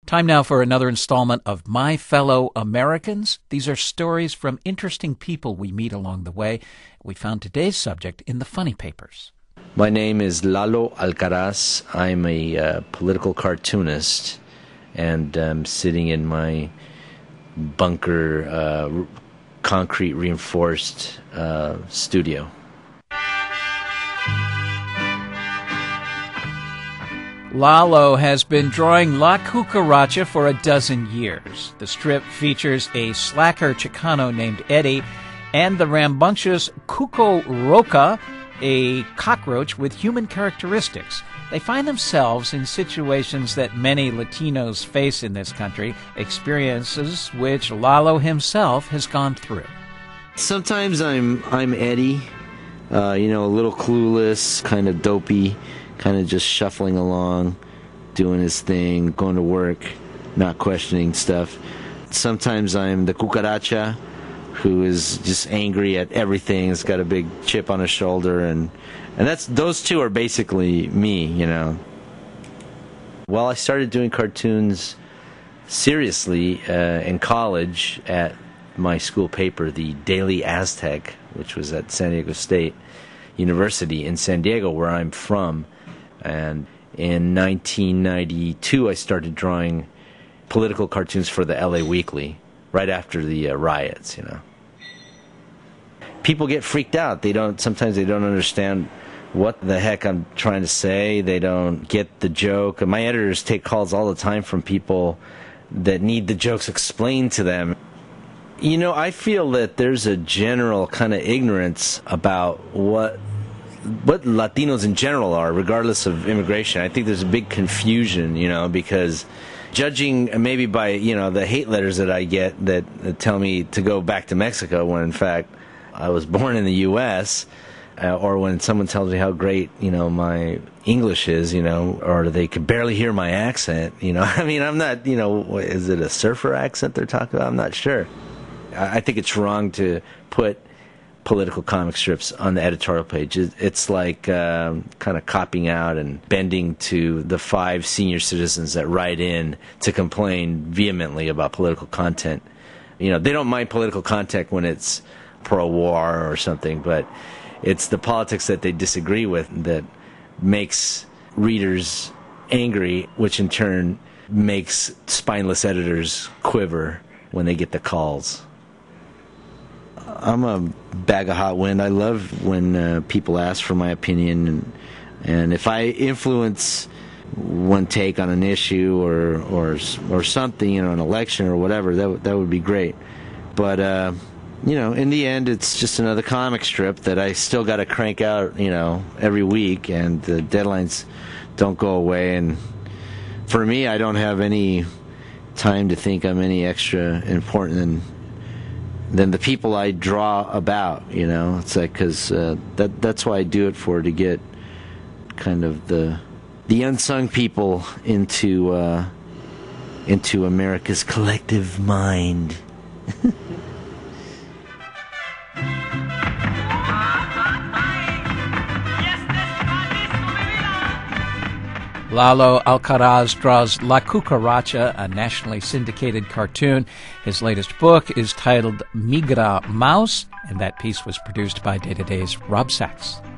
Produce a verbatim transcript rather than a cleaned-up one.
Time now for another installment of My Fellow Americans. These are stories from interesting people we meet along the way. We found today's subject in the funny papers. My name is Lalo Alcaraz. I'm a uh, political cartoonist, and I'm sitting in my bunker, uh, concrete reinforced uh, studio. Lalo has been drawing La Cucaracha for a dozen years. The strip features a slacker Chicano named Eddie and the rambunctious Cuco Roca, a cockroach with human characteristics. They find themselves in situations that many Latinos face in this country, experiences which Lalo himself has gone through. Sometimes I'm I'm Eddie, uh, you know, a little clueless, kind of dopey, kind of just shuffling along, doing his thing, going to work, not questioning stuff. Sometimes I'm the cucaracha, who is just angry at everything. Has got a big chip on his shoulder, and and that's those two are basically me, you know. Well, I started doing cartoons seriously uh, in college at my school paper, the Daily Aztec, which was at San Diego State University in San Diego, where I'm from. And in nineteen ninety-two, I started drawing political cartoons for the L A Weekly, right after the uh, riots, you know. People get freaked out. They don't. Sometimes they don't understand what the heck I'm trying to say. They don't get the joke. And my editors take calls all the time from people that need the jokes explained to them. You know, I feel that there's a general kind of ignorance about what what Latinos in general are, regardless of immigration. I think there's a big confusion, you know, because judging maybe by, you know, the hate letters that I get that, that tell me to go back to Mexico when, in fact, I was born in the U S, uh, or when someone tells me how great, you know, my English is, you know, or they could barely hear my accent, you know. I mean, I'm not, you know, is it a surfer accent they're talking about? I'm not sure. I, I think it's wrong to put political comic strips on the editorial page. It's like um, kind of copying out and bending to the five senior citizens that write in to complain vehemently about political content. You know, they don't mind political content when it's pro-war or something, but it's the politics that they disagree with that makes readers angry, which in turn makes spineless editors quiver when they get the calls. I'm a bag of hot wind. I love when uh, people ask for my opinion, and, and if I influence one take on an issue or or or something, you know, an election or whatever, that w- that would be great. But uh, you know, in the end, it's just another comic strip that I still got to crank out, you know, every week, and the deadlines don't go away. And for me, I don't have any time to think I'm any extra important than. than the people I draw about, you know. It's like, because uh, that, that's why I do it for, to get kind of the the unsung people into uh, into America's collective mind. Lalo Alcaraz draws La Cucaracha, a nationally syndicated cartoon. His latest book is titled Migra Mouse, and that piece was produced by Day to Day's Rob Sachs.